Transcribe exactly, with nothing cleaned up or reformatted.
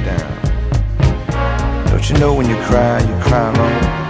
down. Don't you know when you cry, you cry alone?